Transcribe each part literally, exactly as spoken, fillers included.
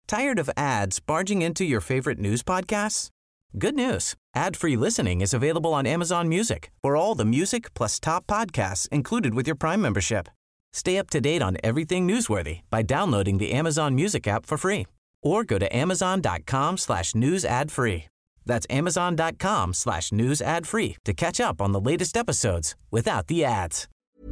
Tired of ads barging into your favorite news podcasts? Good news. Ad-free listening is available on Amazon Music for all the music plus top podcasts included with your Prime membership. Stay up to date on everything newsworthy by downloading the Amazon Music app for free or go to amazon.com slash news ad free. That's amazon.com slash news ad free to catch up on the latest episodes without the ads.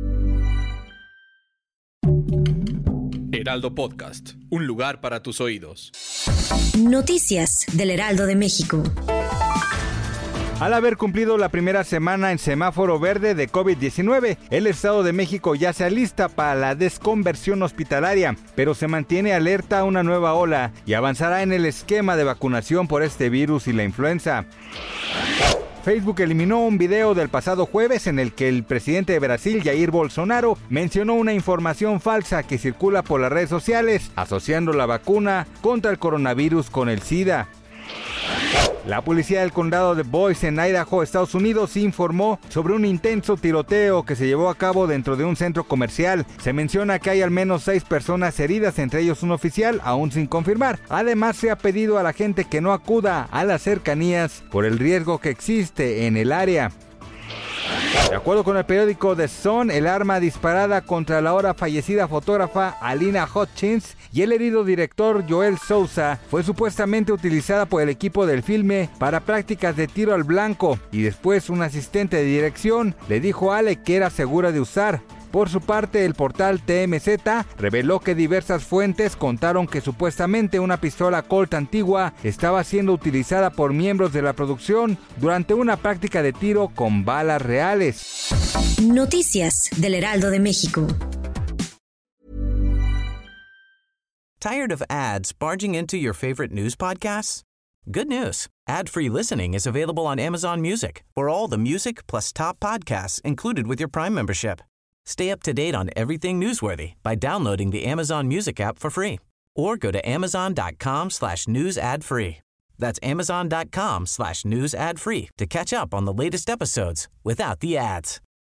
Heraldo Podcast, un lugar para tus oídos. Noticias del Heraldo de México. Al haber cumplido la primera semana en semáforo verde de COVID diecinueve, el Estado de México ya se alista para la desconversión hospitalaria, pero se mantiene alerta a una nueva ola y avanzará en el esquema de vacunación por este virus y la influenza. Facebook eliminó un video del pasado jueves en el que el presidente de Brasil, Jair Bolsonaro, mencionó una información falsa que circula por las redes sociales, asociando la vacuna contra el coronavirus con el SIDA. La policía del condado de Boise, en Idaho, Estados Unidos, informó sobre un intenso tiroteo que se llevó a cabo dentro de un centro comercial. Se menciona que hay al menos seis personas heridas, entre ellos un oficial, aún sin confirmar. Además, se ha pedido a la gente que no acuda a las cercanías por el riesgo que existe en el área. De acuerdo con el periódico The Sun, el arma disparada contra la ahora fallecida fotógrafa Alina Hutchins y el herido director Joel Souza fue supuestamente utilizada por el equipo del filme para prácticas de tiro al blanco, y después un asistente de dirección le dijo a Ale que era segura de usar. Por su parte, el portal T M Z reveló que diversas fuentes contaron que supuestamente una pistola Colt antigua estaba siendo utilizada por miembros de la producción durante una práctica de tiro con balas reales. Noticias del Heraldo de México. Tired of ads barging into your favorite news podcasts? Good news. Ad-free listening is available on Amazon Music for all the music plus top podcasts included with your Prime membership. Stay up to date on everything newsworthy by downloading the Amazon Music app for free or go to amazon.com slash news ad free. That's amazon.com slash news ad free to catch up on the latest episodes without the ads.